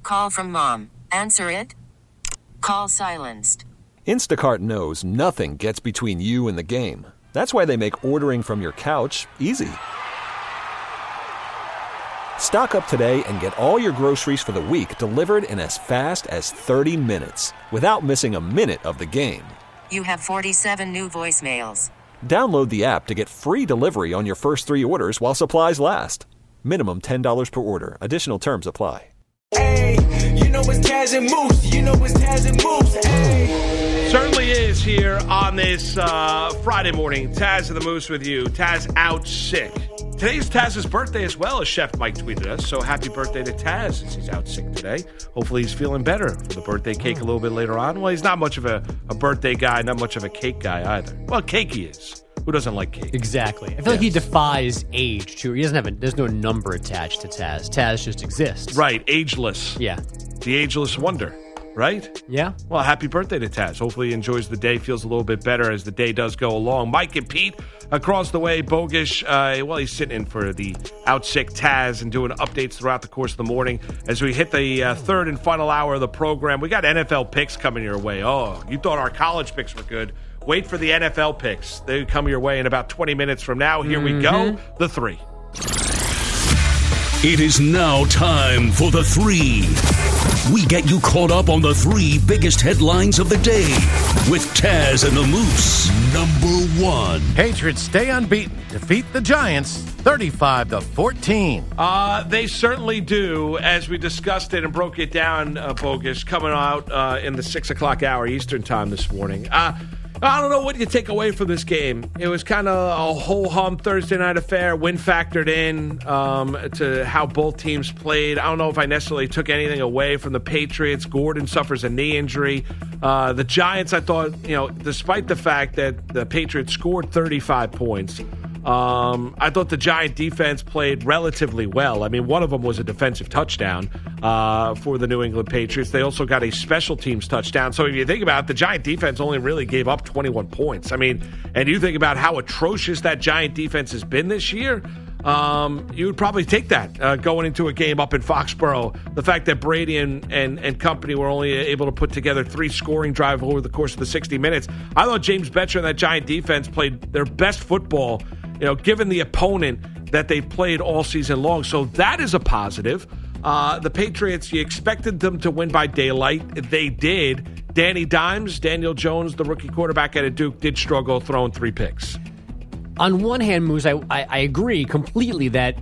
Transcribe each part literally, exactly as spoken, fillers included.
Call from mom. Answer it. Call silenced. Instacart knows nothing gets between you and the game. That's why they make ordering from your couch easy. Stock up today and get all your groceries for the week delivered in as fast as thirty minutes without missing a minute of the game. You have forty-seven new voicemails. Download the app to get free delivery on your first three orders while supplies last. Minimum ten dollars per order. Additional terms apply. Hey, you know it's Taz and Moose. You know it's Taz and Moose. Hey. Certainly is here on this uh, Friday morning. Taz and the Moose with you. Taz out sick. Today's Taz's birthday as well, as Chef Mike tweeted us. So happy birthday to Taz since he's out sick today. Hopefully he's feeling better for the birthday cake a little bit later on. Well, he's not much of a, a birthday guy, not much of a cake guy either. Well, cake he is. Who doesn't like cake? Exactly. I feel yes. like he defies age, too. He doesn't have a, there's no number attached to Taz. Taz just exists. Right, ageless. Yeah. The ageless wonder, right? Yeah. Well, happy birthday to Taz. Hopefully he enjoys the day, feels a little bit better as the day does go along. Mike and Pete across the way. Bogish, uh, well, he's sitting in for the out sick Taz and doing updates throughout the course of the morning as we hit the uh, third and final hour of the program. We got N F L picks coming your way. Oh, you thought our college picks were good. Wait for the N F L picks. They come your way in about twenty minutes from now. Here mm-hmm. we go, the three. It is now time for the three. We get you caught up on the three biggest headlines of the day with Taz and the Moose. Number one. Patriots stay unbeaten. Defeat the Giants thirty-five to fourteen. Uh, they certainly do, as we discussed it and broke it down, uh, Bogish, coming out uh, in the six o'clock hour Eastern time this morning. Uh, I don't know what you take away from this game. It was kind of a ho-hum Thursday night affair, win factored in um, to how both teams played. I don't know if I necessarily took anything away from the Patriots. Gordon suffers a knee injury. Uh, the Giants, I thought, you know, despite the fact that the Patriots scored thirty-five points, Um, I thought the Giant defense played relatively well. I mean, one of them was a defensive touchdown uh, for the New England Patriots. They also got a special teams touchdown. So if you think about it, the Giant defense only really gave up twenty-one points. I mean, and you think about how atrocious that Giant defense has been this year, um, you would probably take that uh, going into a game up in Foxborough. The fact that Brady and, and, and company were only able to put together three scoring drives over the course of the sixty minutes. I thought James Betcher and that Giant defense played their best football, you know, given the opponent that they played all season long. So that is a positive. Uh, the Patriots, you expected them to win by daylight. They did. Danny Dimes, Daniel Jones, the rookie quarterback out of Duke, did struggle throwing three picks. On one hand, Moose, I, I, I agree completely that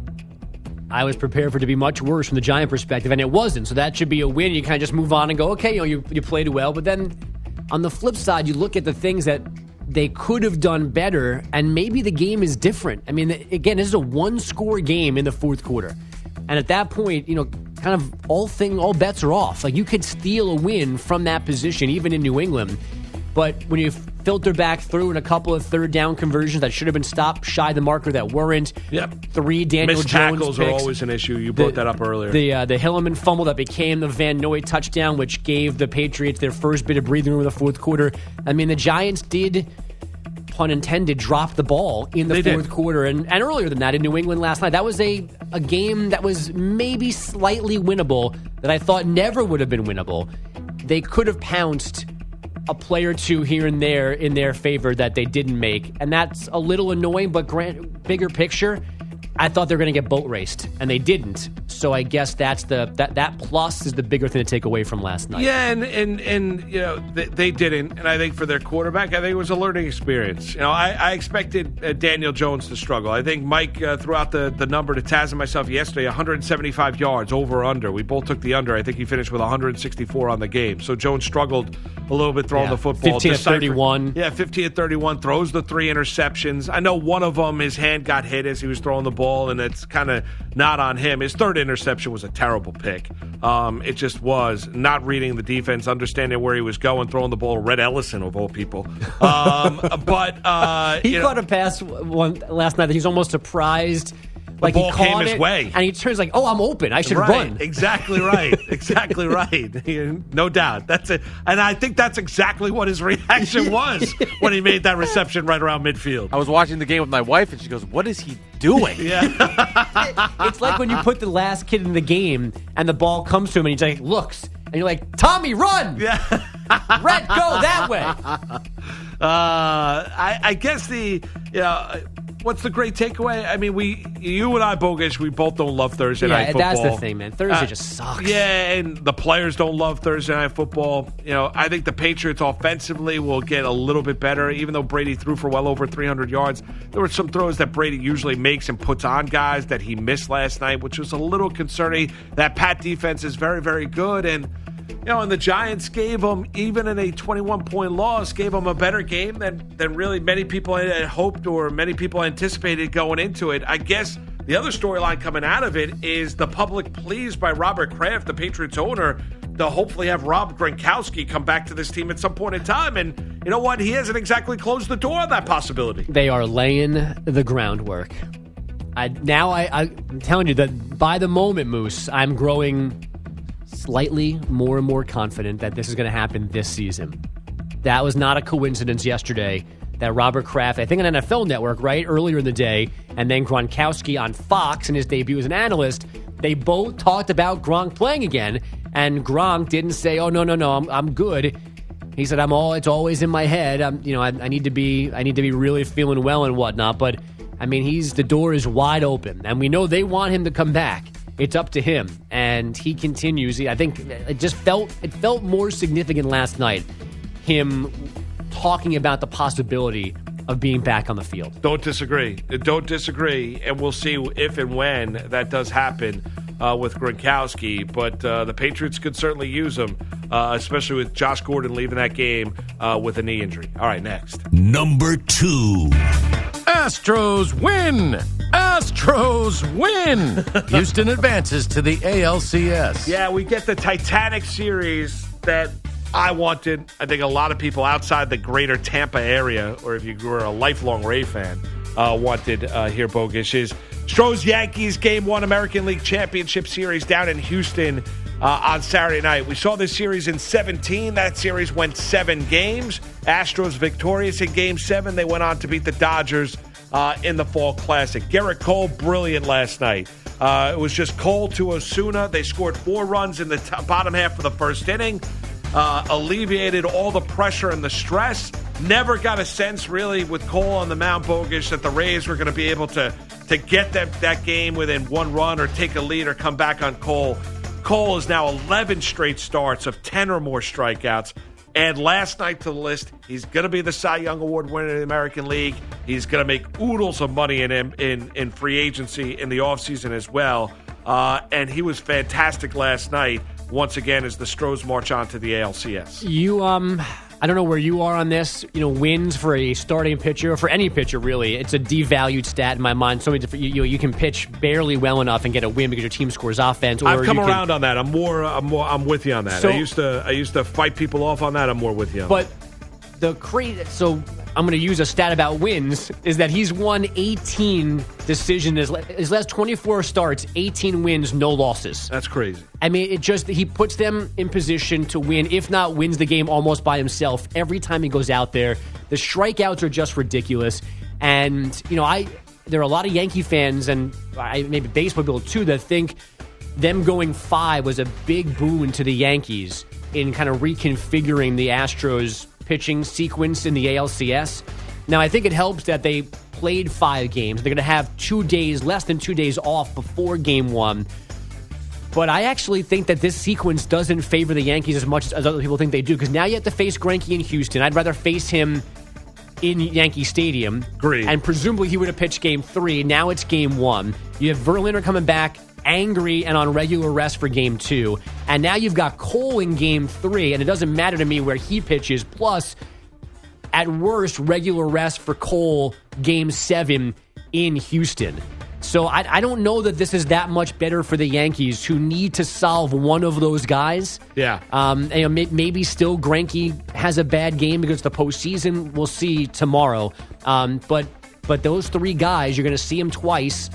I was prepared for it to be much worse from the Giant perspective, and it wasn't. So that should be a win. You kind of just move on and go, okay, you know, you, you played well. But then on the flip side, you look at the things that they could have done better, and maybe the game is different. I mean, again, this is a one-score game in the fourth quarter. And at that point, you know, kind of all thing, all bets are off. Like, you could steal a win from that position, even in New England. But when you filter back through in a couple of third down conversions that should have been stopped shy the marker that weren't. Yep. Three Daniel Missed Jones tackles picks. are always an issue. You brought the, that up earlier. The uh, the Hilliman fumble that became the Van Noy touchdown, which gave the Patriots their first bit of breathing room in the fourth quarter. I mean, the Giants did, pun intended, drop the ball in the they fourth did. quarter. And, and earlier than that in New England last night. That was a, a game that was maybe slightly winnable that I thought never would have been winnable. They could have pounced a play or two here and there in their favor that they didn't make. And that's a little annoying, but grand, bigger picture, I thought they were going to get boat raced, and they didn't. So I guess that's the that that plus is the bigger thing to take away from last night. Yeah, and and, and you know they, they didn't, and I think for their quarterback, I think it was a learning experience. You know, I, I expected uh, Daniel Jones to struggle. I think Mike uh, threw out the, the number to Taz and myself yesterday, one hundred seventy-five yards over or under. We both took the under. I think he finished with one hundred sixty-four on the game. So Jones struggled a little bit throwing yeah. the football. fifteen to thirty-one. Yeah, fifteen to thirty-one. Throws the three interceptions. I know one of them, his hand got hit as he was throwing the ball, and it's kind of not on him. His third interception was a terrible pick. Um, it just was not reading the defense, understanding where he was going, throwing the ball to Red Ellison, of all people. Um, but uh, he you caught know, a pass one last night that he was almost surprised like ball he caught came his it, way. and he turns like, "Oh, I'm open. I should right. run." Exactly right. Exactly right. No doubt. That's it. And I think that's exactly what his reaction was when he made that reception right around midfield. I was watching the game with my wife, and she goes, "What is he doing?" Yeah. It's like when you put the last kid in the game, and the ball comes to him, and he like looks, and you're like, "Tommy, run! Yeah. Red, go that way." Uh, I, I guess the, you know, what's the great takeaway? I mean, we, you and I, Bogish, we both don't love Thursday Yeah, night football. that's the thing, man. Thursday Uh, just sucks. Yeah, and the players don't love Thursday night football. You know, I think the Patriots offensively will get a little bit better, even though Brady threw for well over three hundred yards. There were some throws that Brady usually makes and puts on guys that he missed last night, which was a little concerning. That Pat defense is very, very good, and you know, and the Giants gave them, even in a twenty-one point loss, gave them a better game than, than really many people had hoped or many people anticipated going into it. I guess the other storyline coming out of it is the public pleas by Robert Kraft, the Patriots owner, to hopefully have Rob Gronkowski come back to this team at some point in time. And you know what? He hasn't exactly closed the door on that possibility. They are laying the groundwork. I, now I, I, I'm telling you that by the moment, Moose, I'm growing slightly more and more confident that this is going to happen this season. That was not a coincidence yesterday that Robert Kraft, I think on N F L Network, right, earlier in the day, and then Gronkowski on Fox in his debut as an analyst, they both talked about Gronk playing again, and Gronk didn't say, "Oh, no, no, no, I'm, I'm good." He said, "I'm all. It's always in my head. I'm, you know, I, I need to be. I need to be really feeling well and whatnot." But I mean, he's the door is wide open, and we know they want him to come back. It's up to him, and he continues. I think it just felt it felt more significant last night, him talking about the possibility of being back on the field. Don't disagree. Don't disagree, and we'll see if and when that does happen uh, with Gronkowski. But uh, the Patriots could certainly use him, uh, especially with Josh Gordon leaving that game uh, with a knee injury. All right, next. Number two. Astros win! Astros win! Houston advances to the A L C S. Yeah, we get the Titanic series that I wanted. I think a lot of people outside the greater Tampa area, or if you were a lifelong Ray fan, uh, wanted uh, here, Bogish, is Stros Yankees Game one American League Championship Series down in Houston uh, on Saturday night. We saw this series in seventeen. That series went seven games. Astros victorious in Game seven. They went on to beat the Dodgers uh, in the Fall Classic. Gerrit Cole, brilliant last night. Uh, it was just Cole to Osuna. They scored four runs in the t- bottom half of the first inning. Uh, alleviated all the pressure and the stress. Never got a sense, really, with Cole on the mound, Bogish, that the Rays were going to be able to, to get that, that game within one run or take a lead or come back on Cole. Cole is now eleven straight starts of ten or more strikeouts. And last night to the list, he's going to be the Cy Young Award winner in the American League. He's going to make oodles of money in in, in free agency in the offseason as well. Uh, and he was fantastic last night, once again, as the Stros march on to the A L C S. You, um, I don't know where you are on this. You know, wins for a starting pitcher, or for any pitcher, really. It's a devalued stat in my mind. So many different, you, you, you can pitch barely well enough and get a win because your team scores offense. Or I've come you can, around on that. I'm more, I'm more, I'm with you on that. So, I used to, I used to fight people off on that. I'm more with you on but that. the crazy, so I'm going to use a stat about wins, is that he's won eighteen decisions. His, his last twenty-four starts, eighteen wins, no losses. That's crazy. I mean, it just, he puts them in position to win, if not wins the game almost by himself every time he goes out there. The strikeouts are just ridiculous. And, you know, I there are a lot of Yankee fans, and I, maybe baseball people too, that think them going five was a big boon to the Yankees in kind of reconfiguring the Astros pitching sequence in the A L C S. Now, I think it helps that they played five games. They're going to have two days, less than two days off before game one. But I actually think that this sequence doesn't favor the Yankees as much as other people think they do, because now you have to face Greinke in Houston. I'd rather face him in Yankee Stadium. Agreed. And presumably he would have pitched game three. Now it's game one. You have Verlander coming back angry and on regular rest for game two. And now you've got Cole in game three, and it doesn't matter to me where he pitches. Plus, at worst, regular rest for Cole game seven in Houston. So I, I don't know that this is that much better for the Yankees, who need to solve one of those guys. Yeah. Um, and may, maybe still Greinke has a bad game because the postseason. We'll see tomorrow. Um, but but those three guys, you're going to see them twice.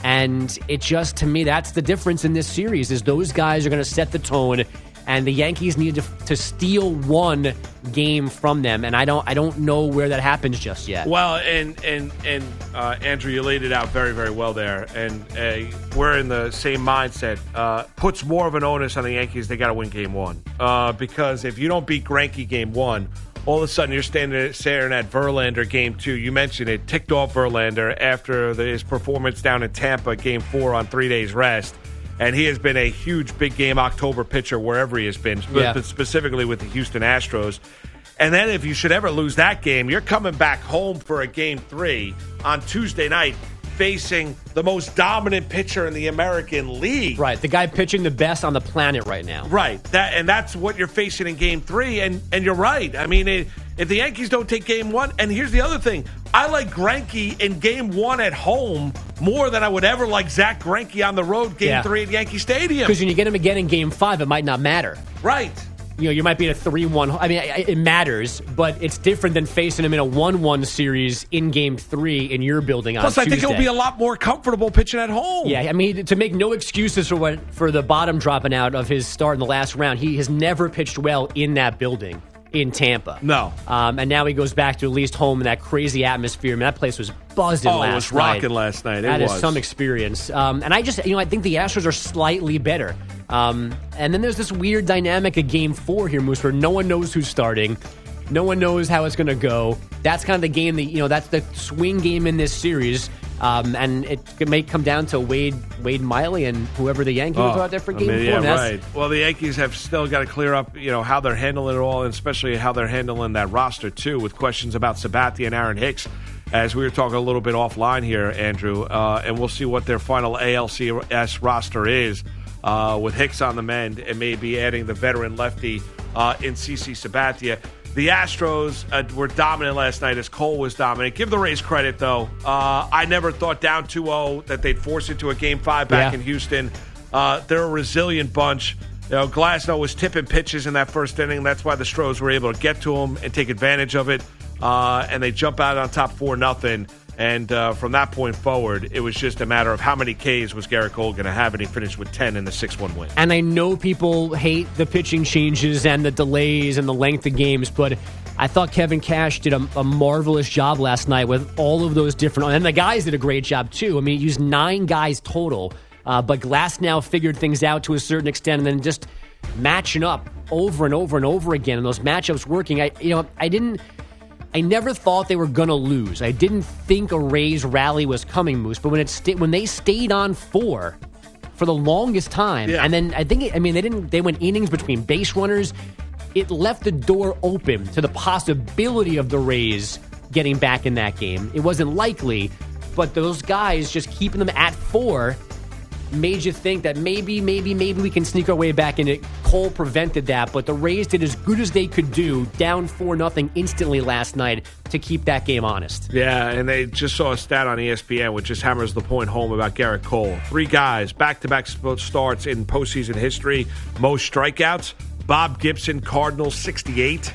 And it just, to me, that's the difference in this series, is those guys are going to set the tone, and the Yankees need to, to steal one game from them, and I don't I don't know where that happens just yet. Well, and and and uh, Andrew, you laid it out very, very well there, and uh, we're in the same mindset. Uh, puts more of an onus on the Yankees. They got to win game one, uh, because if you don't beat Greinke game one, all of a sudden you're standing staring at Verlander game two. You mentioned it, ticked off Verlander after the, his performance down in Tampa game four on three days rest. And he has been a huge big game October pitcher wherever he has been, yeah. but specifically with the Houston Astros. And then if you should ever lose that game, you're coming back home for a game three on Tuesday night, facing the most dominant pitcher in the American League. Right, the guy pitching the best on the planet right now. Right, that and that's what you're facing in game three. And, and you're right. I mean, it, if the Yankees don't take game one, and here's the other thing, I like Greinke in game one at home more than I would ever like Zach Greinke on the road game yeah. three at Yankee Stadium. Because when you get him again in game five, it might not matter. Right. You know, you might be in a three one. I mean, it matters, but it's different than facing him in a one one series in game three in your building on Plus, Tuesday. I think he'll be a lot more comfortable pitching at home. Yeah, I mean, to make no excuses for what for the bottom dropping out of his start in the last round, he has never pitched well in that building in Tampa. No. Um, and now he goes back to at least home in that crazy atmosphere. I mean, that place was buzzing oh, last night. it was rocking last night. It That was. is some experience. Um, and I just, you know, I think the Astros are slightly better. Um, and then there's this weird dynamic of game four here, Moose, where no one knows who's starting. No one knows how it's going to go. That's kind of the game that, you know, that's the swing game in this series. Um, and it may come down to Wade Wade Miley and whoever the Yankees Oh, are out there for I game mean, four. yeah, That's- right. Well, the Yankees have still got to clear up, you know, how they're handling it all, and especially how they're handling that roster, too, with questions about Sabathia and Aaron Hicks, as we were talking a little bit offline here, Andrew. Uh, and we'll see what their final A L C S roster is uh, with Hicks on the mend and maybe adding the veteran lefty uh, in C C Sabathia. The Astros uh, were dominant last night as Cole was dominant. Give the Rays credit, though. Uh, I never thought down two oh that they'd force it to a game five back Yeah. in Houston. Uh, they're a resilient bunch. You know, Glasnow was tipping pitches in that first inning. That's why the Stros were able to get to him and take advantage of it. Uh, and they jump out on top four nothing. And uh, from that point forward, it was just a matter of how many Ks was Garrett Cole going to have, and he finished with ten in the six one win. And I know people hate the pitching changes and the delays and the length of games, but I thought Kevin Cash did a, a marvelous job last night with all of those different... And the guys did a great job, too. I mean, he used nine guys total, uh, but Glasnow figured things out to a certain extent, and then just matching up over and over and over again, and those matchups working. I, you know, I didn't... I never thought they were going to lose. I didn't think a Rays rally was coming, Moose, but when it sta- when they stayed on four for the longest time, Yeah. and then I think, it, I mean, they didn't. They went innings between base runners. It left the door open to the possibility of the Rays getting back in that game. It wasn't likely, but those guys just keeping them at four made you think that maybe, maybe, maybe we can sneak our way back in it. Cole prevented that, but the Rays did as good as they could do, down four nothing instantly last night to keep that game honest. Yeah, and they just saw a stat on E S P N which just hammers the point home about Garrett Cole. Three guys, back-to-back starts in postseason history, most strikeouts. Bob Gibson, Cardinals, sixty-eight.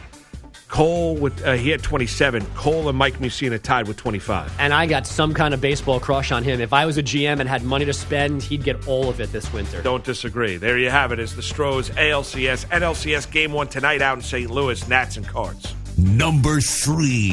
Cole, with uh, he had twenty-seven. Cole and Mike Mussina tied with twenty-five. And I got some kind of baseball crush on him. If I was a G M and had money to spend, he'd get all of it this winter. Don't disagree. There you have it. It's the Stros A L C S, N L C S game one tonight out in Saint Louis, Nats and Cards. Number three.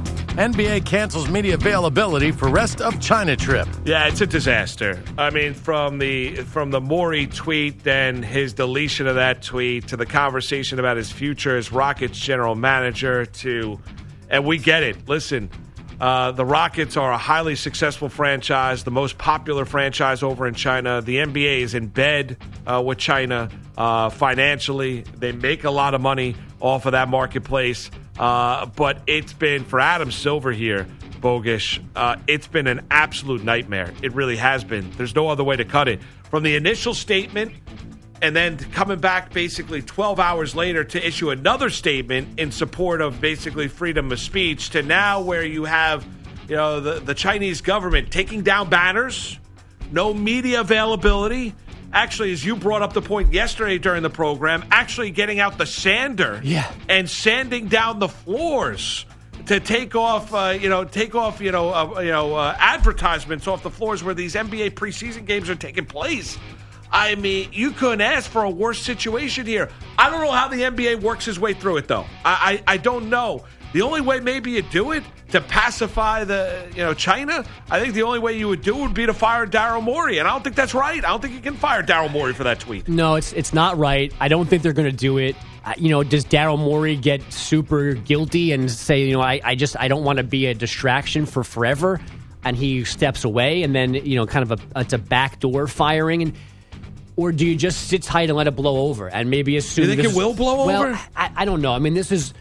N B A cancels media availability for rest of China trip. Yeah, it's a disaster. I mean, from the from the Morey tweet, then his deletion of that tweet, to the conversation about his future as Rockets general manager, to, and we get it. Listen, uh, the Rockets are a highly successful franchise, the most popular franchise over in China. The N B A is in bed uh, with China uh, financially. They make a lot of money off of that marketplace. Uh, but it's been, for Adam Silver here, Bogish, uh, it's been an absolute nightmare. It really has been. There's no other way to cut it. From the initial statement, and then coming back basically twelve hours later to issue another statement in support of basically freedom of speech, to now where you have, you know, the, the Chinese government taking down banners, no media availability. Actually, as you brought up the point yesterday during the program, actually getting out the sander Yeah. and sanding down the floors to take off, uh, you know, take off, you know, uh, you know, uh, advertisements off the floors where these N B A preseason games are taking place. I mean, you couldn't ask for a worse situation here. I don't know how the N B A works his way through it, though. I, I, I don't know. The only way maybe you do it to pacify the, you know, China, I think the only way you would do it would be to fire Daryl Morey, and I don't think that's right. I don't think you can fire Daryl Morey for that tweet. No, it's it's not right. I don't think they're going to do it. Uh, you know, does Daryl Morey get super guilty and say, you know, I, I just I don't want to be a distraction for forever, and he steps away, and then, you know, kind of a it's a backdoor firing, and or do you just sit tight and let it blow over, and maybe assume you think this it will blow well, over? I, I don't know. I mean, this is.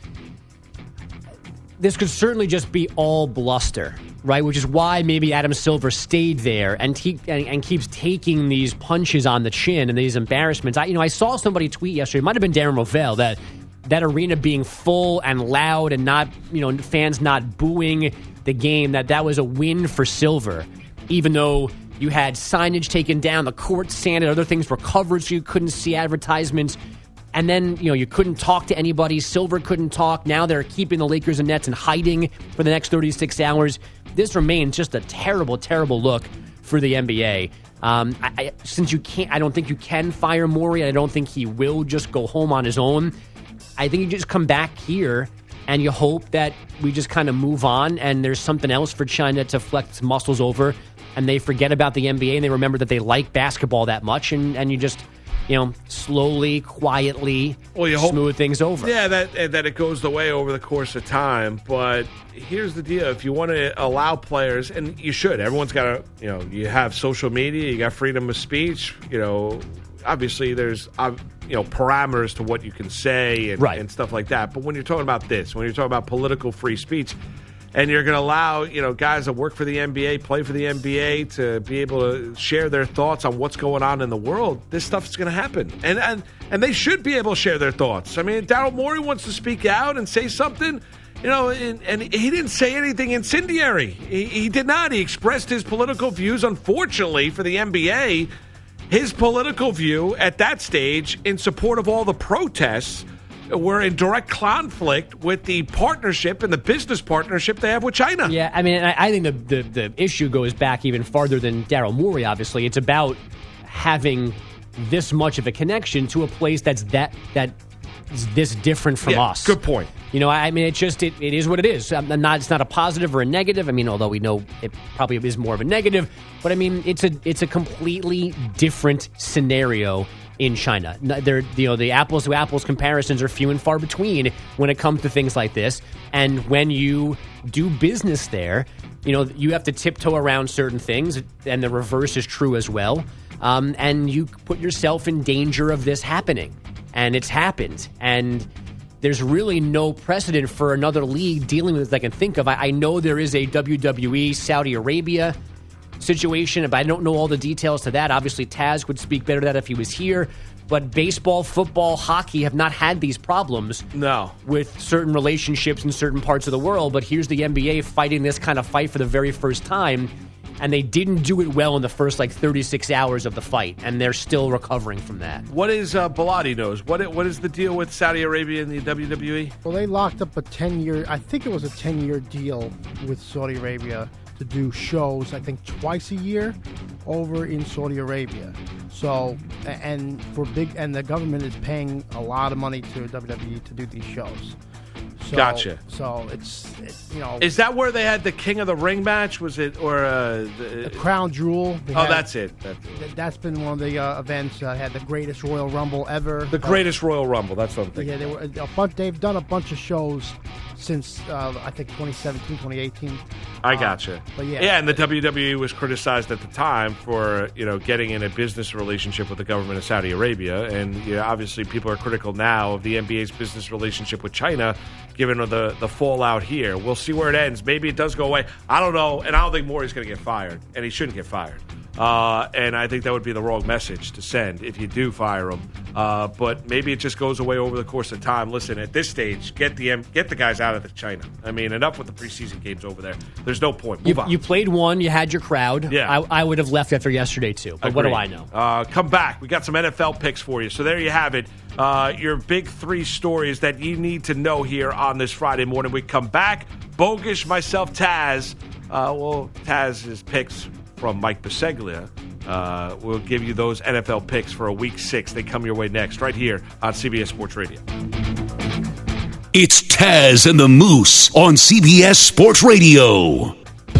This could certainly just be all bluster, right? Which is why maybe Adam Silver stayed there and, te- and, and keeps taking these punches on the chin and these embarrassments. I, you know, I saw somebody tweet yesterday. It might have been Darren Rovell that that arena being full and loud and not, you know, fans not booing the game. That that was a win for Silver, even though you had signage taken down, the court sanded, other things were covered so you couldn't see advertisements. And then, you know, you couldn't talk to anybody. Silver couldn't talk. Now they're keeping the Lakers and Nets in hiding for the next thirty-six hours. This remains just a terrible, terrible look for the N B A. Um, I, I, since you can't, I don't think you can fire Morey. I don't think he will just go home on his own. I think you just come back here and you hope that we just kind of move on and there's something else for China to flex muscles over, and they forget about the N B A and they remember that they like basketball that much, and, and you just... you know, slowly, quietly well, you smooth hope, things over. Yeah, that that it goes the way over the course of time. But here's the deal. If you want to allow players, and you should, everyone's got to, you know, you have social media, you got freedom of speech, you know, obviously there's, uh, you know, parameters to what you can say and, right. and stuff like that. But when you're talking about this, when you're talking about political free speech, and you're going to allow, you know, guys that work for the N B A, play for the N B A, to be able to share their thoughts on what's going on in the world, this stuff's going to happen. And and and they should be able to share their thoughts. I mean, Daryl Morey wants to speak out and say something, you know, and, and he didn't say anything incendiary. He, he did not. He expressed his political views. Unfortunately for the N B A, his political view at that stage in support of all the protests were in direct conflict with the partnership and the business partnership they have with China. Yeah, I mean, I, I think the, the, the issue goes back even farther than Daryl Morey, obviously. It's about having this much of a connection to a place that's that that is this different from yeah, us. Good point. You know, I mean, it's just, it, it is what it is. I'm not, it's not a positive or a negative. I mean, although we know it probably is more of a negative. But, I mean, it's a it's a completely different scenario in China. They're, you know, the apples to apples comparisons are few and far between when it comes to things like this. And when you do business there, you know, you have to tiptoe around certain things, and the reverse is true as well. Um, and you put yourself in danger of this happening. And it's happened. And there's really no precedent for another league dealing with this that I can think of. I, I know there is a W W E Saudi Arabia situation, but I don't know all the details to that. Obviously, Taz would speak better to that if he was here. But baseball, football, hockey have not had these problems no. with certain relationships in certain parts of the world. But here's the N B A fighting this kind of fight for the very first time, and they didn't do it well in the first, like, thirty-six hours of the fight, and they're still recovering from that. What is uh, Bilotti knows? What What is the deal with Saudi Arabia and the W W E? Well, they locked up a ten-year, I think it was a ten-year deal with Saudi Arabia to do shows, I think, twice a year over in Saudi Arabia. So, and for big, and the government is paying a lot of money to W W E to do these shows. So, Gotcha. So it's, it's, you know. Is that where they had the King of the Ring match? Was it, or uh, the, the Crown Jewel? Oh, had, that's it. That's it. That's been one of the uh, events. Uh, had the greatest Royal Rumble ever. The greatest uh, Royal Rumble. That's what I'm thinking. Yeah, they were a bunch. They've done a bunch of shows since uh, I think twenty seventeen, twenty eighteen. I gotcha. Uh, but yeah, yeah, and the W W E was criticized at the time for, you know, getting in a business relationship with the government of Saudi Arabia, and you know, obviously people are critical now of the N B A's business relationship with China, given the the fallout here. We'll see where it ends. Maybe it does go away. I don't know, and I don't think Morey's going to get fired, and he shouldn't get fired. Uh, and I think that would be the wrong message to send if you do fire him. Uh, but maybe it just goes away over the course of time. Listen, at this stage, get the get the guys out of the China. I mean, enough with the preseason games over there. There's no point. Move you, on. You played one. You had your crowd. Yeah. I, I would have left after yesterday, too. But Agreed. what do I know? Uh, come back. We got some N F L picks for you. So there you have it. Uh, your big three stories that you need to know here on this Friday morning. We come back. Bogish, myself, Taz. Uh, well, Taz's picks from Mike Biseglia. Uh, we'll give you those N F L picks for a week six. They come your way next, right here on C B S Sports Radio. It's Taz and the Moose on C B S Sports Radio.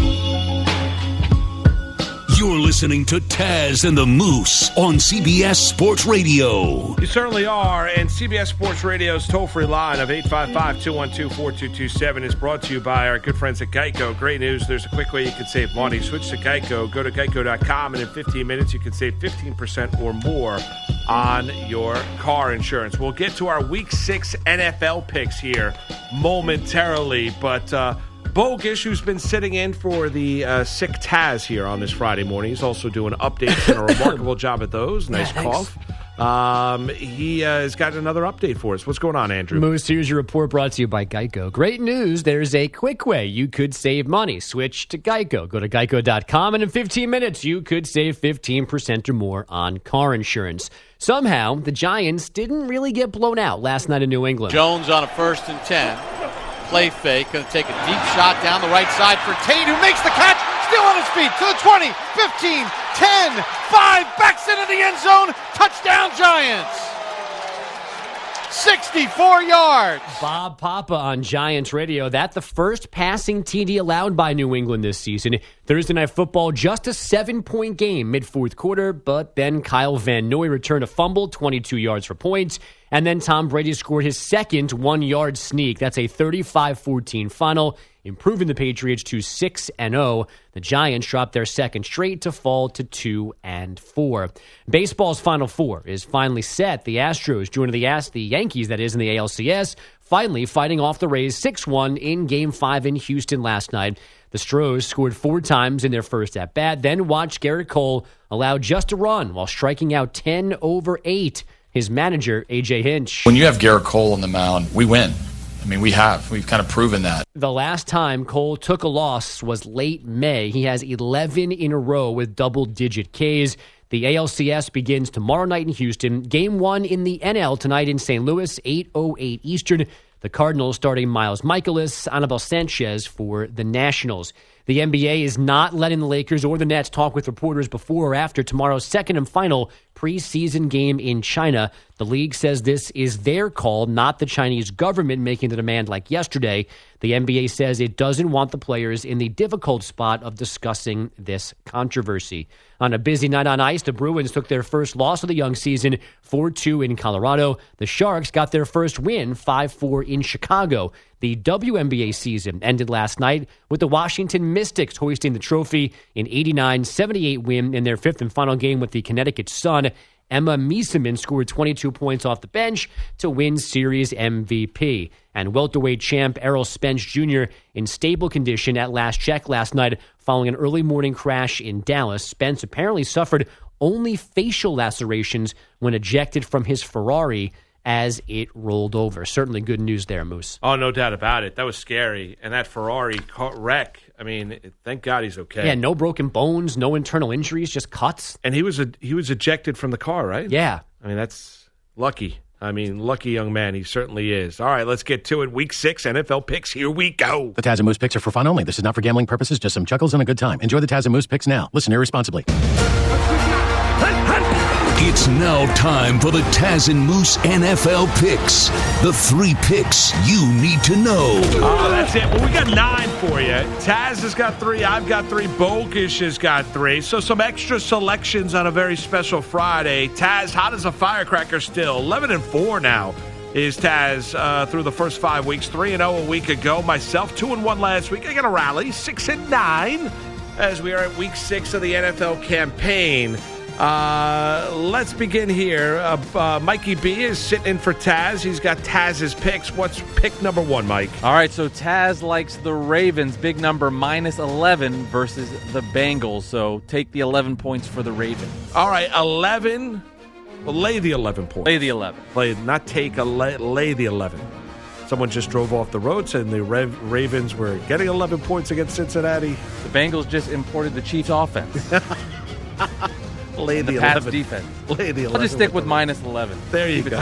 You're listening to Taz and the Moose on C B S Sports Radio. You certainly are, and C B S Sports Radio's toll-free line of eight five five, two one two, four two two seven is brought to you by our good friends at Geico. Great news, there's a quick way you can save money. Switch to Geico, go to geico dot com, and in fifteen minutes you can save fifteen percent or more on your car insurance. We'll get to our Week six N F L picks here momentarily, but... Uh, Bogish, who's been sitting in for the uh, sick Taz here on this Friday morning. He's also doing updates and a remarkable job at those. Nice yeah, cough. Um, he uh, has got another update for us. What's going on, Andrew? Moose, here's your report brought to you by Geico. Great news. There's a quick way you could save money. Switch to Geico. Go to geico dot com, and in fifteen minutes, you could save fifteen percent or more on car insurance. Somehow, the Giants didn't really get blown out last night in New England. Jones on a first and ten. Play fake, going to take a deep shot down the right side for Tate, who makes the catch, still on his feet, to the twenty, fifteen, ten, five, backs into the end zone, touchdown Giants! sixty-four yards. Bob Papa on Giants Radio. That's the first passing T D allowed by New England this season. Thursday Night Football, just a seven-point game mid-fourth quarter, but then Kyle Van Noy returned a fumble, twenty-two yards for points, and then Tom Brady scored his second one-yard sneak. That's a thirty-five fourteen final, improving the Patriots to six and oh. The Giants dropped their second straight to fall to two and four. Baseball's Final Four is finally set. The Astros joining the, As- the Yankees, that is, in the A L C S, finally fighting off the Rays six one in Game five in Houston last night. The Stros scored four times in their first at-bat, then watched Garrett Cole allow just a run while striking out ten over eight. His manager, A J Hinch. When you have Garrett Cole on the mound, we win. I mean, we have. We've kind of proven that. The last time Cole took a loss was late May. He has eleven in a row with double-digit Ks. The A L C S begins tomorrow night in Houston. Game one in the N L tonight in Saint Louis, eight oh eight Eastern. The Cardinals starting Miles Michaelis, Anibal Sanchez for the Nationals. The N B A is not letting the Lakers or the Nets talk with reporters before or after tomorrow's second and final preseason game in China. The league says this is their call, not the Chinese government making the demand like yesterday. The N B A says it doesn't want the players in the difficult spot of discussing this controversy. On a busy night on ice, the Bruins took their first loss of the young season, four two in Colorado. The Sharks got their first win, five four in Chicago. The W N B A season ended last night with the Washington Mystics hoisting the trophy in eighty-nine seventy-eight win in their fifth and final game with the Connecticut Sun. Emma Miesemann scored twenty-two points off the bench to win series M V P. And welterweight champ Errol Spence Junior in stable condition at last check last night following an early morning crash in Dallas. Spence apparently suffered only facial lacerations when ejected from his Ferrari as it rolled over. Certainly good news there, Moose. Oh, no doubt about it. That was scary. And that Ferrari wreck, I mean, thank God he's okay. Yeah, no broken bones, no internal injuries, just cuts. And he was a, he was ejected from the car, right? Yeah. I mean, that's lucky. I mean, lucky young man. He certainly is. All right, let's get to it. Week six N F L picks. Here we go. The Taz and Moose picks are for fun only. This is not for gambling purposes, just some chuckles and a good time. Enjoy the Taz and Moose picks now. Listen irresponsibly. It's now time for the Taz and Moose N F L picks. The three picks you need to know. Oh, that's it. Well, we got nine for you. Taz has got three. I've got three. Bogish has got three. So some extra selections on a very special Friday. Taz, hot as a firecracker still. eleven and four now is Taz uh, through the first five weeks. three and oh a week ago. Myself, two and one last week. I got a rally. six and nine as we are at week six of the N F L campaign. Uh, let's begin here. Uh, uh, Mikey B is sitting in for Taz. He's got Taz's picks. What's pick number one, Mike? All right, so Taz likes the Ravens, big number minus eleven versus the Bengals. So take the eleven points for the Ravens. All right, eleven. Well, lay the eleven points. Lay the eleven. Lay, not take a lay, lay the eleven. Someone just drove off the road saying the Rev- Ravens were getting eleven points against Cincinnati. The Bengals just imported the Chiefs' offense. Lay the, the eleven. Pats defense. Lay the eleven. I'll just stick with minus eleven. There you Keep go.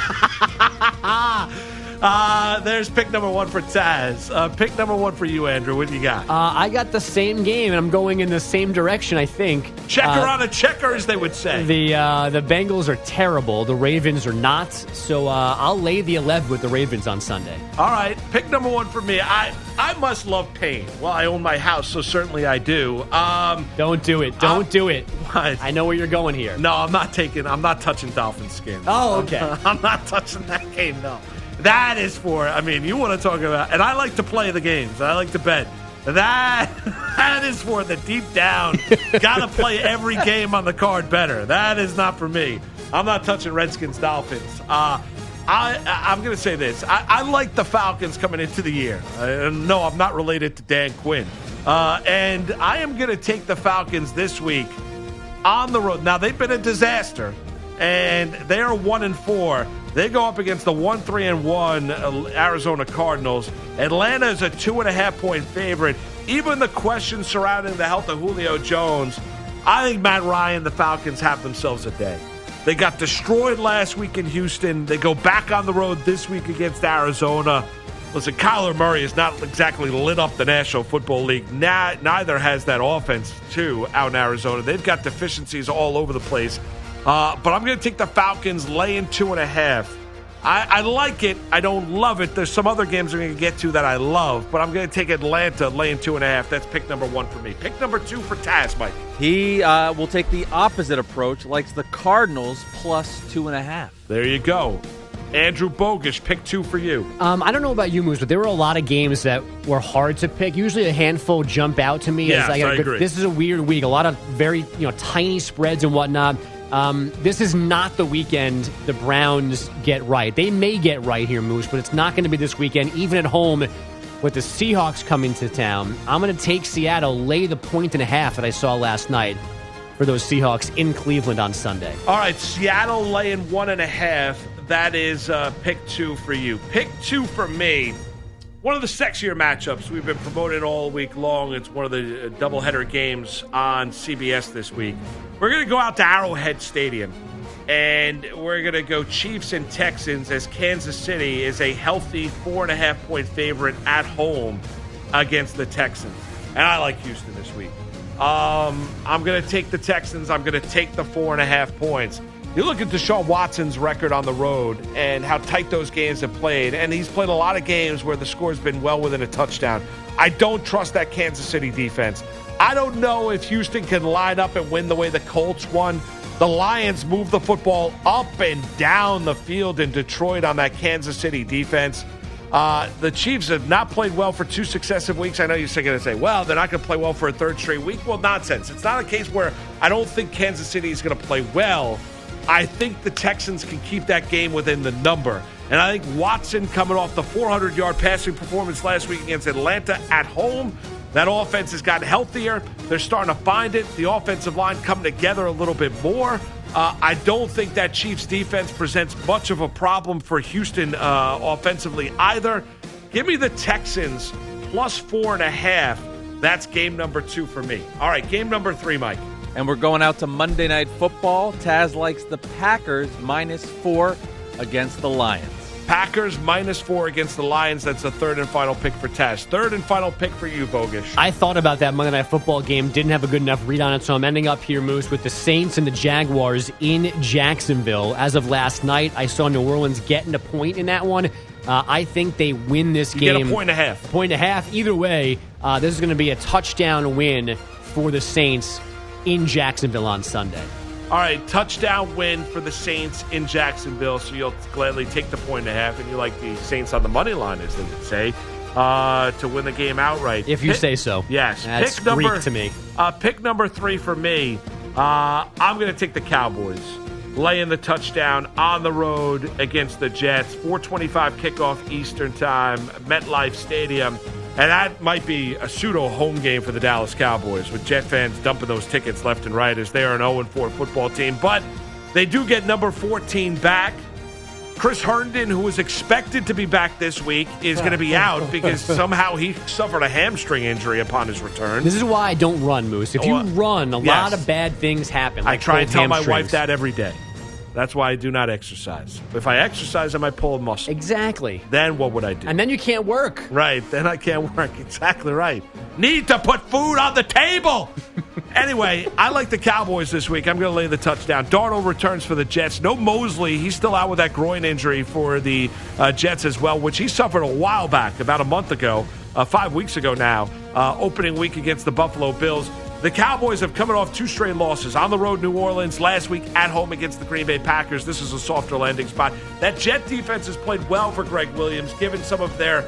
uh, there's pick number one for Taz. Uh, pick number one for you, Andrew. What do you got? Uh, I got the same game, and I'm going in the same direction, I think. Checker uh, on a checker, as they would say. The uh, the Bengals are terrible. The Ravens are not. So uh, I'll lay the eleven with the Ravens on Sunday. All right. Pick number one for me. I, I must love pain. Well, I own my house, so certainly I do. Um, Don't do it. Don't uh, do it. What? I know where you're going here. No, I'm not taking, I'm not touching Dolphin skin. Oh, okay. I'm, I'm not touching that game, no. That is for, I mean, you want to talk about, and I like to play the games. I like to bet. That, that is for the deep down, got to play every game on the card better. That is not for me. I'm not touching Redskins Dolphins. Uh, I, I'm going to say this. I, I like the Falcons coming into the year. Uh, no, I'm not related to Dan Quinn. Uh, and I am going to take the Falcons this week on the road. Now, they've been a disaster, and they are one and four. They go up against the one, three, and one Arizona Cardinals. Atlanta is a two and a half point favorite. Even the questions surrounding the health of Julio Jones, I think Matt Ryan, the Falcons, have themselves a day. They got destroyed last week in Houston. They go back on the road this week against Arizona. Listen, Kyler Murray has not exactly lit up the National Football League. Nah, neither has that offense, too, out in Arizona. They've got deficiencies all over the place. Uh, but I'm going to take the Falcons laying two and a half. I, I like it. I don't love it. There's some other games I'm going to get to that I love, but I'm going to take Atlanta laying two and a half. That's pick number one for me. Pick number two for Taz, Mike. He uh, will take the opposite approach, likes the Cardinals plus two and a half. There you go. Andrew Bogish, pick two for you. Um, I don't know about you, Moose, but there were a lot of games that were hard to pick. Usually a handful jump out to me. Yes, as I, I agree. This is a weird week. A lot of very you know tiny spreads and whatnot. Um, this is not the weekend the Browns get right. They may get right here, Moose, but it's not going to be this weekend, even at home with the Seahawks coming to town. I'm going to take Seattle, lay the point and a half that I saw last night for those Seahawks in Cleveland on Sunday. All right, Seattle laying one and a half. That is uh, pick two for you. Pick two for me. One of the sexier matchups we've been promoting all week long. It's one of the uh, doubleheader games on C B S this week. We're going to go out to Arrowhead Stadium, and we're going to go Chiefs and Texans as Kansas City is a healthy four and a half point favorite at home against the Texans. And I like Houston this week. Um, I'm going to take the Texans. I'm going to take the four and a half points. You look at Deshaun Watson's record on the road and how tight those games have played, and he's played a lot of games where the score's been well within a touchdown. I don't trust that Kansas City defense. I don't know if Houston can line up and win the way the Colts won. The Lions moved the football up and down the field in Detroit on that Kansas City defense. Uh, the Chiefs have not played well for two successive weeks. I know you're going to say, well, they're not going to play well for a third straight week. Well, nonsense. It's not a case where I don't think Kansas City is going to play well. I think the Texans can keep that game within the number. And I think Watson coming off the four hundred yard passing performance last week against Atlanta at home, that offense has gotten healthier. They're starting to find it. The offensive line coming together a little bit more. Uh, I don't think that Chiefs defense presents much of a problem for Houston uh, offensively either. Give me the Texans plus four and a half. That's game number two for me. All right, game number three, Mike. And we're going out to Monday Night Football. Taz likes the Packers minus four against the Lions. Packers minus four against the Lions. That's the third and final pick for Taz. Third and final pick for you, Bogish. I thought about that Monday Night Football game. Didn't have a good enough read on it, so I'm ending up here, Moose, with the Saints and the Jaguars in Jacksonville. As of last night, I saw New Orleans getting a point in that one. Uh, I think they win this you game. Get a point and a half. A point and a half. Either way, uh, this is going to be a touchdown win for the Saints in Jacksonville on Sunday. All right, touchdown win for the Saints in Jacksonville, so you'll gladly take the point and a half, and you like the Saints on the money line, as they would say, uh, to win the game outright. If you pick, say so. Yes. That's pick number, Greek to me. Uh, pick number three for me. Uh, Uh, I'm going to take the Cowboys, laying the touchdown on the road against the Jets. four twenty-five kickoff Eastern time, MetLife Stadium. And that might be a pseudo home game for the Dallas Cowboys, with Jet fans dumping those tickets left and right as they are an oh and four football team. But they do get number fourteen back. Chris Herndon, who was expected to be back this week, is going to be out because somehow he suffered a hamstring injury upon his return. This is why I don't run, Moose. If you Well, run, a yes. lot of bad things happen. I Like try and pulled tell my hamstrings. wife that every day. That's why I do not exercise. If I exercise, I might pull a muscle. Exactly. Then what would I do? And then you can't work. Right, then I can't work. Exactly right. Need to put food on the table. Anyway, I like the Cowboys this week. I'm going to lay the touchdown. Darnold returns for the Jets. No Mosley. He's still out with that groin injury for the uh, Jets as well, which he suffered a while back, about a month ago, uh, five weeks ago now, uh, opening week against the Buffalo Bills. The Cowboys have coming off two straight losses. On the road, New Orleans. Last week, at home against the Green Bay Packers. This is a softer landing spot. That Jet defense has played well for Greg Williams, given some of their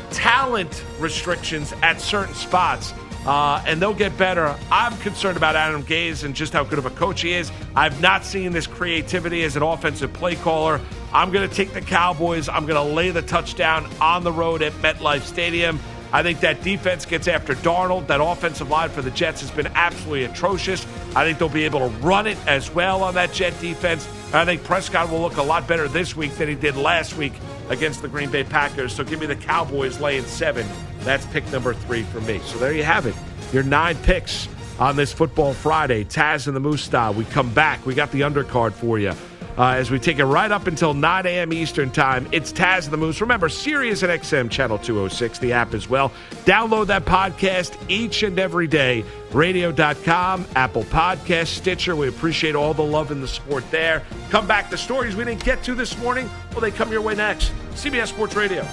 talent restrictions at certain spots. Uh, and they'll get better. I'm concerned about Adam Gase and just how good of a coach he is. I've not seen this creativity as an offensive play caller. I'm going to take the Cowboys. I'm going to lay the touchdown on the road at MetLife Stadium. I think that defense gets after Darnold. That offensive line for the Jets has been absolutely atrocious. I think they'll be able to run it as well on that Jet defense. And I think Prescott will look a lot better this week than he did last week against the Green Bay Packers. So give me the Cowboys laying seven. That's pick number three for me. So there you have it. Your nine picks on this Football Friday. Taz and the Moose style. We come back. We got the undercard for you. Uh, as we take it right up until nine a.m. Eastern Time. It's Taz and the Moose. Remember, Sirius and X M Channel two oh six, the app as well. Download that podcast each and every day. radio dot com, Apple Podcasts, Stitcher. We appreciate all the love and the support there. Come back. The stories we didn't get to this morning, well, they come your way next. C B S Sports Radio.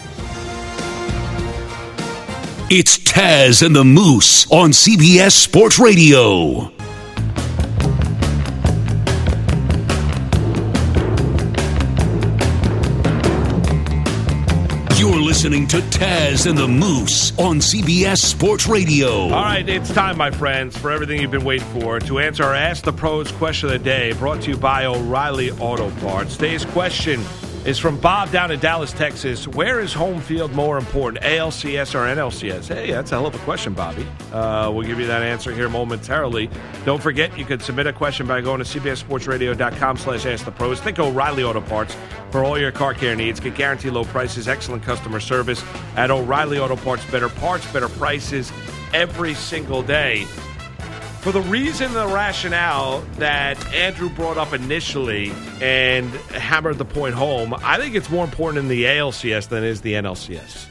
It's Taz and the Moose on C B S Sports Radio. You're listening to Taz and the Moose on C B S Sports Radio. All right, it's time, my friends, for everything you've been waiting for, to answer our Ask the Pros question of the day, brought to you by O'Reilly Auto Parts. Today's question is from Bob down in Dallas, Texas. Where is home field more important, A L C S or N L C S? Hey, that's a hell of a question, Bobby. Uh, we'll give you that answer here momentarily. Don't forget, you can submit a question by going to C B S Sports Radio dot com slash Ask the Pros. Think O'Reilly Auto Parts for all your car care needs. Get guaranteed low prices, excellent customer service at O'Reilly Auto Parts. Better parts, better prices every single day. For the reason, the rationale that Andrew brought up initially and hammered the point home, I think it's more important in the A L C S than it is the N L C S.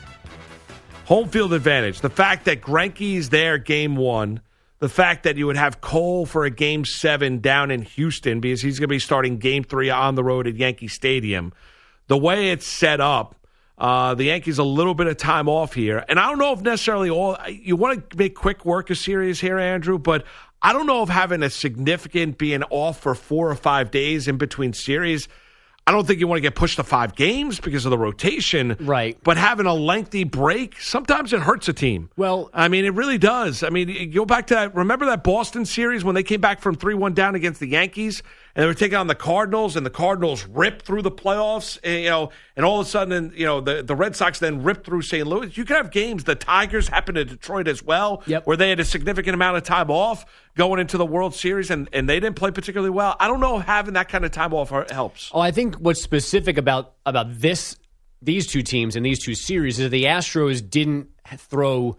Home field advantage. The fact that Greinke's there game one, the fact that you would have Cole for a game seven down in Houston because he's going to be starting game three on the road at Yankee Stadium. The way it's set up, Uh, the Yankees a little bit of time off here. And I don't know if necessarily all – you want to make quick work of series here, Andrew, but I don't know if having a significant being off for four or five days in between series – I don't think you want to get pushed to five games because of the rotation. Right. But having a lengthy break, sometimes it hurts a team. Well, I mean, it really does. I mean, you go back to that. Remember that Boston series when they came back from three one down against the Yankees and they were taking on the Cardinals and the Cardinals ripped through the playoffs, and, you know, and all of a sudden, you know, the, the Red Sox then ripped through Saint Louis. You can have games. The Tigers happened to Detroit as well, yep. where they had a significant amount of time off going into the World Series, and, and they didn't play particularly well. I don't know if having that kind of time off helps. Oh, I think what's specific about about this these two teams and these two series is that the Astros didn't throw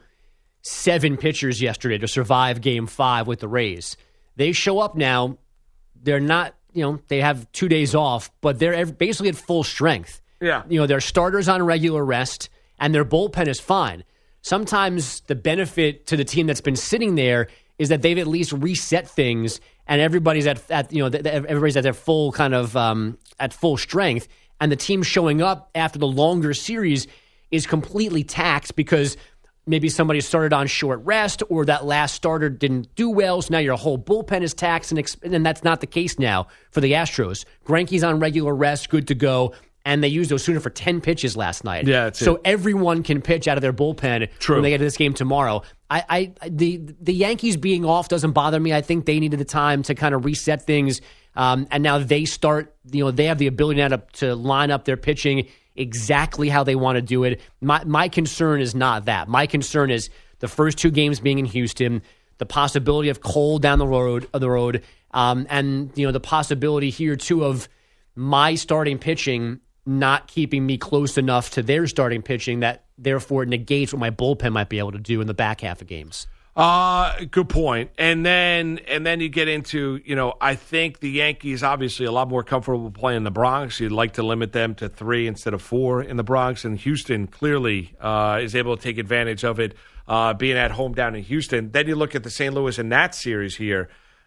seven pitchers yesterday to survive Game Five with the Rays. They show up now. They're not, you know, they have two days off, but they're basically at full strength. Yeah, you know, their starters on regular rest, and their bullpen is fine. Sometimes the benefit to the team that's been sitting there is that they've at least reset things, and everybody's at, at you know everybody's at their full kind of um, at full strength, and the team showing up after the longer series is completely taxed because maybe somebody started on short rest or that last starter didn't do well, so now your whole bullpen is taxed, and, exp- and that's not the case now for the Astros. Greinke's on regular rest, good to go. and they used Osuna for ten pitches last night. Yeah, that's so it. everyone can pitch out of their bullpen True. when they get to this game tomorrow. I, I the the Yankees being off doesn't bother me. I think they needed the time to kind of reset things, um, and now they start. You know, they have the ability now to, to line up their pitching exactly how they want to do it. My my concern is not that. My concern is the first two games being in Houston, the possibility of Cole down the road of the road, um, and you know the possibility here too of my starting pitching not keeping me close enough to their starting pitching that therefore negates what my bullpen might be able to do in the back half of games. Uh, good point. And then and then you get into, you know, I think the Yankees obviously a lot more comfortable playing the Bronx. You'd like to limit them to three instead of four in the Bronx. And Houston clearly uh, is able to take advantage of it, uh, being at home down in Houston. Then you look at the Saint Louis and Nats series here.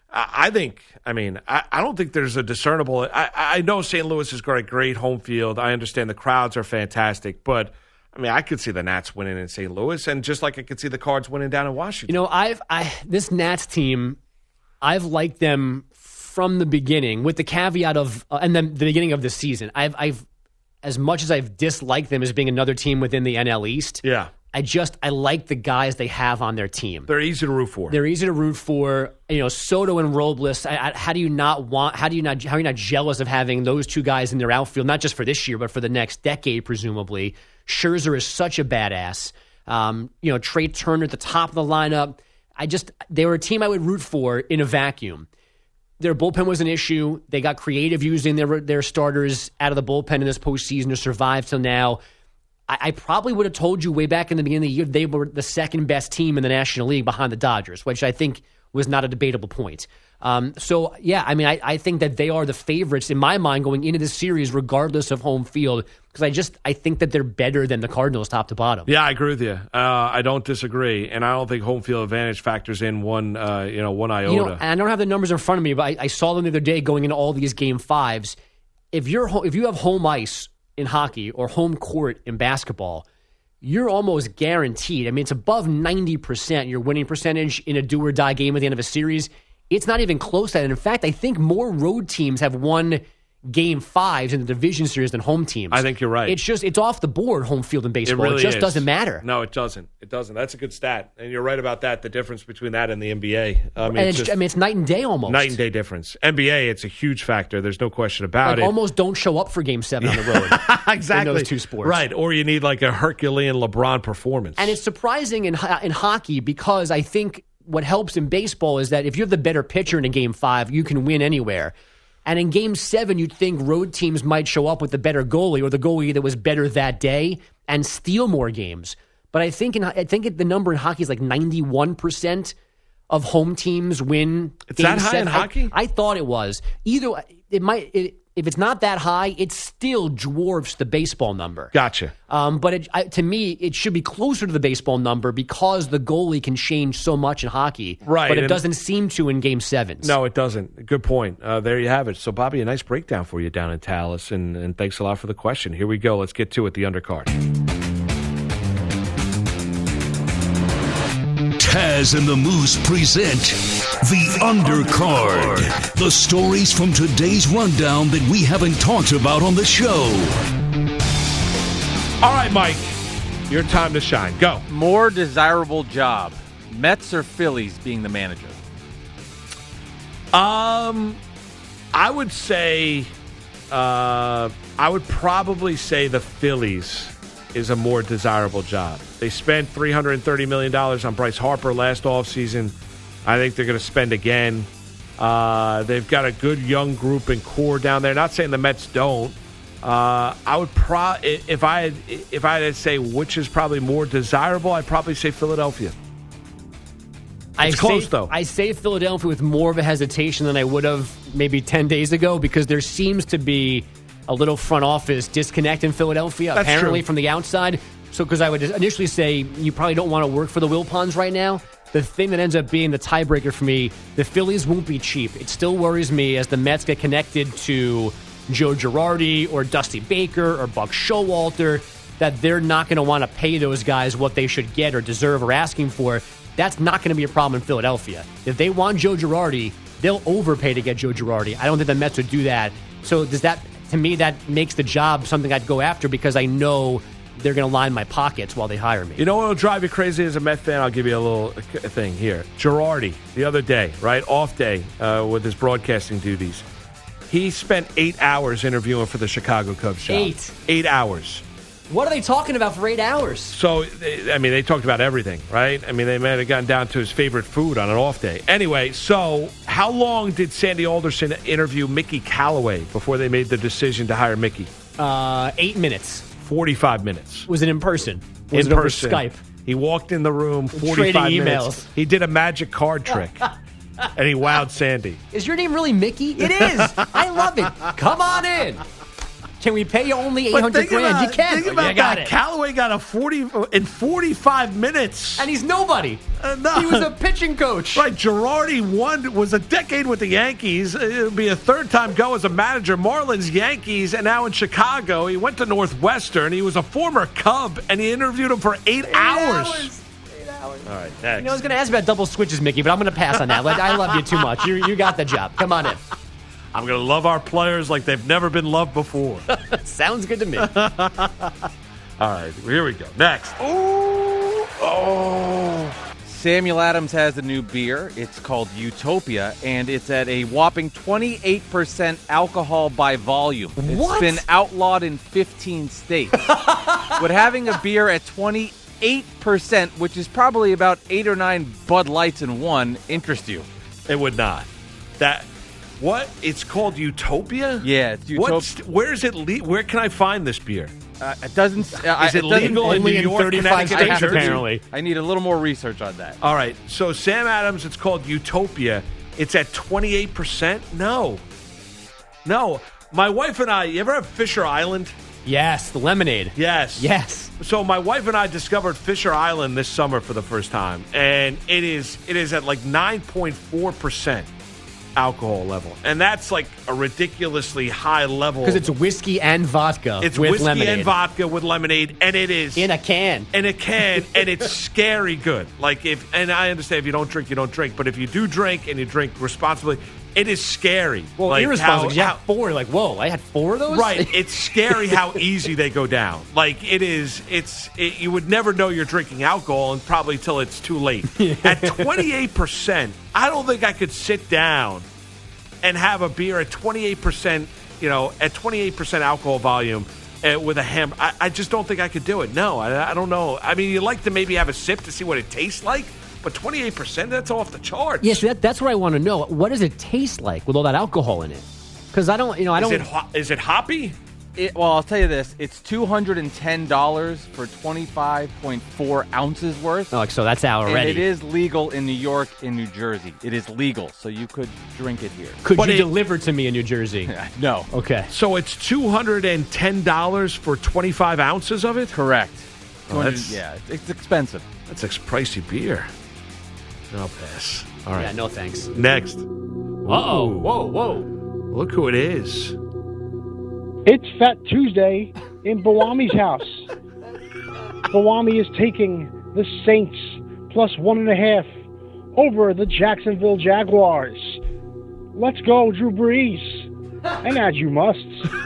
I think, I mean, I, I don't think there's a discernible. I, I know Saint Louis has got a great home field. I understand the crowds are fantastic, but I mean, I could see the Nats winning in Saint Louis, and just like I could see the Cards winning down in Washington. You know, I've I this Nats team, I've liked them from the beginning, with the caveat of, uh, and then the beginning of the season. I've, I've, as much as I've disliked them as being another team within the N L East. Yeah. I just, I like the guys they have on their team. They're easy to root for. They're easy to root for. You know, Soto and Robles, I, I, how do you not want, how do you not, how are you not jealous of having those two guys in their outfield, not just for this year, but for the next decade, presumably. Scherzer is such a badass. Um, you know, Trey Turner at the top of the lineup. I just, they were a team I would root for in a vacuum. Their bullpen was an issue. They got creative using their, their starters out of the bullpen in this postseason to survive till now. I probably would have told you way back in the beginning of the year they were the second best team in the National League behind the Dodgers, which I think was not a debatable point. Um, so, yeah, I mean, I, I think that they are the favorites in my mind going into this series regardless of home field because I just I think that they're better than the Cardinals top to bottom. Yeah, I agree with you. Uh, I don't disagree, and I don't think home field advantage factors in one, uh, you know, one iota. You know, and I don't have the numbers in front of me, but I, I saw them the other day going into all these game fives. If you're ho- if you have home ice in hockey or home court in basketball, you're almost guaranteed. I mean, it's above ninety percent your winning percentage in a do-or-die game at the end of a series. It's not even close to that. And in fact, I think more road teams have won game fives in the division series than home teams. I think you're right. It's just, it's off the board, home field in baseball. It, really it just is. doesn't matter. No, it doesn't. It doesn't. That's a good stat. And you're right about that, the difference between that and the N B A. I mean, and it's, it's, just I mean, it's night and day almost. Night and day difference. N B A, it's a huge factor. There's no question about like it. Almost don't show up for game seven on the road. Exactly. In those two sports. Right. Or you need like a Herculean LeBron performance. And it's surprising in in hockey because I think what helps in baseball is that if you have the better pitcher in a game five, you can win anywhere. And in game seven, you'd think road teams might show up with the better goalie or the goalie that was better that day and steal more games. But I think in, I think the number in hockey is like ninety-one percent of home teams win. It's game that high seven. in hockey? I, I thought it was. Either it might. It, if it's not that high, it still dwarfs the baseball number. Gotcha. Um, but it, I, to me, it should be closer to the baseball number because the goalie can change so much in hockey. Right. But it and doesn't seem to in game sevens. No, it doesn't. Good point. Uh, there you have it. So, Bobby, a nice breakdown for you down in Tallis, and, and thanks a lot for the question. Here we go. Let's get to it, the undercard. Taz and the Moose present The Undercard. The stories from today's rundown that we haven't talked about on the show. All right, Mike, your time to shine. Go. More desirable job, Mets or Phillies being the manager? Um, I would say, uh, I would probably say the Phillies is a more desirable job. They spent three hundred thirty million dollars on Bryce Harper last offseason. I think they're going to spend again. Uh, they've got a good young group and core down there. Not saying the Mets don't. Uh, I would pro if I had, if I had to say which is probably more desirable, I'd probably say Philadelphia. I It's close, say, though. I say Philadelphia with more of a hesitation than I would have maybe ten days ago because there seems to be a little front office disconnect in Philadelphia, That's apparently true. from the outside. So because I would initially say you probably don't want to work for the Wilpons right now. The thing that ends up being the tiebreaker for me, the Phillies won't be cheap. It still worries me as the Mets get connected to Joe Girardi or Dusty Baker or Buck Showalter that they're not going to want to pay those guys what they should get or deserve or asking for. That's not going to be a problem in Philadelphia. If they want Joe Girardi, they'll overpay to get Joe Girardi. I don't think the Mets would do that. So does that to me, that makes the job something I'd go after because I know they're going to line my pockets while they hire me. You know what will drive you crazy as a Met fan? I'll give you a little thing here. Girardi, the other day, right, off day uh, with his broadcasting duties. He spent eight hours interviewing for the Chicago Cubs job. Eight? Eight hours. What are they talking about for eight hours? So, I mean, they talked about everything, right? I mean, they might have gotten down to his favorite food on an off day. Anyway, so how long did Sandy Alderson interview Mickey Callaway before they made the decision to hire Mickey? Uh, eight minutes. forty-five minutes. Was it in person? Was in it person. over Skype? He walked in the room, forty-five Trading minutes. emails. He did a magic card trick, and he wowed Sandy. Is your name really Mickey? It is. I love it. Come on in. Can we pay you only eight hundred grand? About, you can. Think about you got that. it. Callaway got a forty in forty-five minutes, and he's nobody. Uh, no. He was a pitching coach. Right, Girardi won was a decade with the Yankees. It'll be a third time go as a manager. Marlins, Yankees, and now in Chicago. He went to Northwestern. He was a former Cub, and he interviewed him for eight, eight hours. hours. Eight hours. All right, next. You know, I was going to ask about double switches, Mickey, but I'm going to pass on that. Like, I love you too much. You you got the job. Come on in. I'm going to love our players like they've never been loved before. Sounds good to me. All right, here we go. Next. Oh, oh. Samuel Adams has a new beer. It's called Utopia, and it's at a whopping twenty-eight percent alcohol by volume. It's What? been outlawed in fifteen states. Would having a beer at twenty-eight percent, which is probably about eight or nine Bud Lights in one, interest you? It would not. That what? It's called Utopia? Yeah, it's Utopia. What's, where is it? Le- where can I find this beer? Uh, it doesn't. Uh, Is it doesn't- legal in only New in York, thirty-five Connecticut, I and have to Jersey? do- apparently. I need a little more research on that. All right. So Sam Adams, it's called Utopia. It's at twenty-eight percent? No. No. My wife and I, you ever have Fisher Island? Yes, the lemonade. Yes. Yes. So my wife and I discovered Fisher Island this summer for the first time, and it is it is at like nine point four percent alcohol level, and that's like a ridiculously high level Because it's whiskey and vodka It's with whiskey lemonade. and vodka with lemonade, and it is In a can. in a can, and it's scary good. Like if, and I understand if you don't drink, you don't drink, but if you do drink and you drink responsibly, it is scary. Well, like irresponsible. how- You how- had four. Like, whoa, I had four of those? Right, it's scary how easy they go down. Like it is, it's it, you would never know you're drinking alcohol, and probably till it's too late. At twenty-eight percent, I don't think I could sit down and have a beer at twenty-eight percent. You know, at twenty-eight percent alcohol volume uh, with a ham. I, I just don't think I could do it. No, I, I don't know. I mean, you like to maybe have a sip to see what it tastes like, but twenty-eight percent, that's off the charts. Yes, that, that's what I want to know. What does it taste like with all that alcohol in it? Because I don't, you know, I Is don't. it ho- is it hoppy? It, well, I'll tell you this: it's two hundred and ten dollars for twenty-five point four ounces worth. Oh, so that's out already. And it is legal in New York and New Jersey. It is legal, so you could drink it here. Could But you it- deliver to me in New Jersey? No. Okay. So it's two hundred ten dollars for twenty-five ounces of it? Correct. Oh, that's- yeah, it's, it's expensive. That's a pricey beer. I'll pass. All right. Yeah, no thanks. Next. Uh-oh. Whoa, whoa. Look who it is. It's Fat Tuesday in Bawami's house. Bawami is taking the Saints plus one and a half over the Jacksonville Jaguars. Let's go, Drew Brees. And as you must.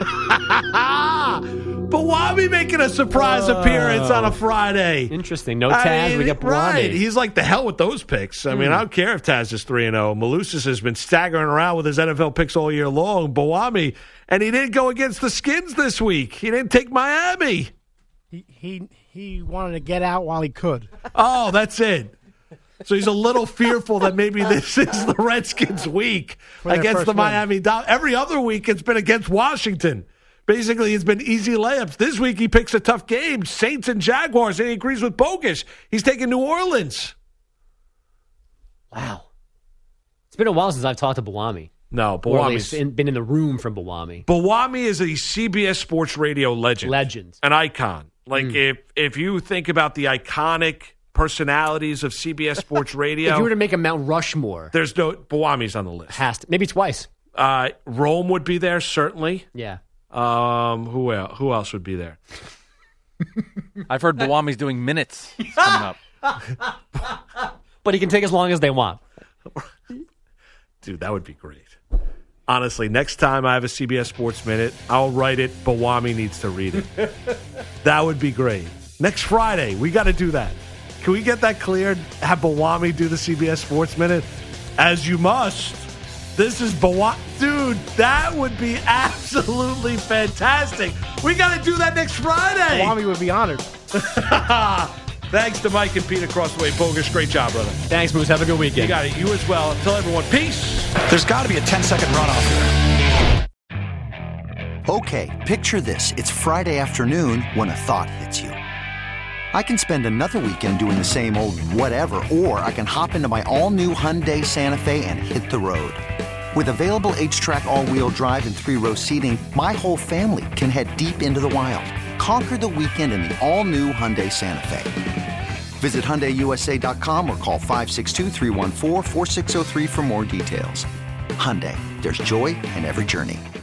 Bawami making a surprise appearance on a Friday. Interesting. No I Taz, mean, we got Bawami. right. He's like, the hell with those picks. I mean, I don't care if Taz is three and oh. Malusis has been staggering around with his N F L picks all year long. Bawami, and he didn't go against the Skins this week. He didn't take Miami. He he he wanted to get out while he could. Oh, that's it. So he's a little fearful that maybe this is the Redskins' week For their against first the win. Miami Dolphins. Every other week it's been against Washington. Basically, it's been easy layups. This week he picks a tough game, Saints and Jaguars, and he agrees with Bogus. He's taking New Orleans. Wow. It's been a while since I've talked to Bawami. No, Or at least Bawami's. in, been in the room from Bawami. Bawami is a C B S Sports Radio legend. Legend. An icon. Like, if if you think about the iconic personalities of C B S Sports Radio, If you were to make a Mount Rushmore, there's no Bawami's on the list. has to, maybe twice. Uh, Rome would be there, certainly. Yeah. Um, who else? Who else would be there? I've heard Bawami's doing minutes coming up. But he can take as long as they want. Dude, that would be great. Honestly, next time I have a C B S Sports Minute, I'll write it, Bawami needs to read it. That would be great. Next Friday, we got to do that. Can we get that cleared? Have Bawami do the C B S Sports Minute? As you must. This is Bawami. Dude, that would be absolutely fantastic. We got to do that next Friday. Bawami would be honored. Thanks to Mike and Pete across the way. Bogus, great job, brother. Thanks, Moose. Have a good weekend. You got it. You as well. Tell everyone, peace. There's got to be a ten-second runoff here. Okay, picture this. It's Friday afternoon when a thought hits you. I can spend another weekend doing the same old whatever, or I can hop into my all-new Hyundai Santa Fe and hit the road. With available H-Track all-wheel drive and three-row seating, my whole family can head deep into the wild. Conquer the weekend in the all-new Hyundai Santa Fe. Visit Hyundai U S A dot com or call five six two, three one four, four six zero three for more details. Hyundai, there's joy in every journey.